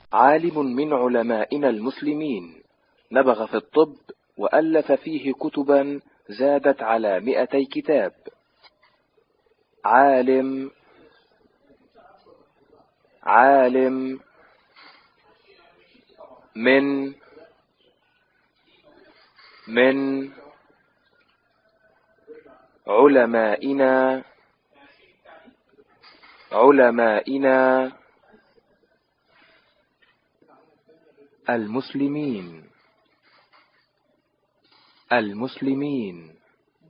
عالم من علمائنا المسلمين، نبغ في الطب وألف فيه كتبا زادت على 200 كتاب. عالم من علمائنا المسلمين،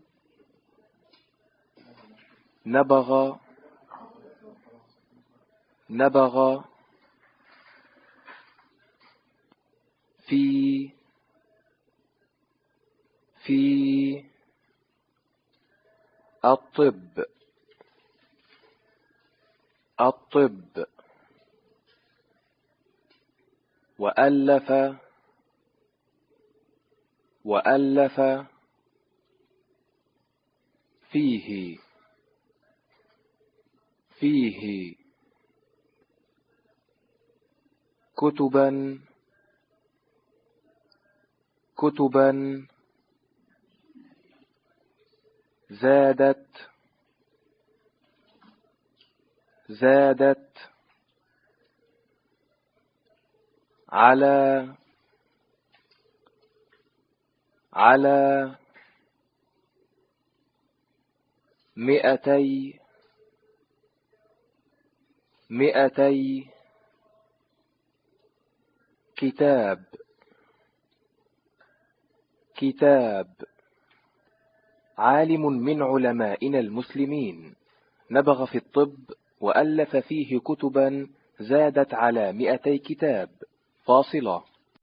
نبغ في الطب وألف فيه كتبا زادت على 200 كتاب. عالم من علمائنا المسلمين، نبغ في الطب وألف فيه كتبا زادت على 200 كتاب. فاصلة.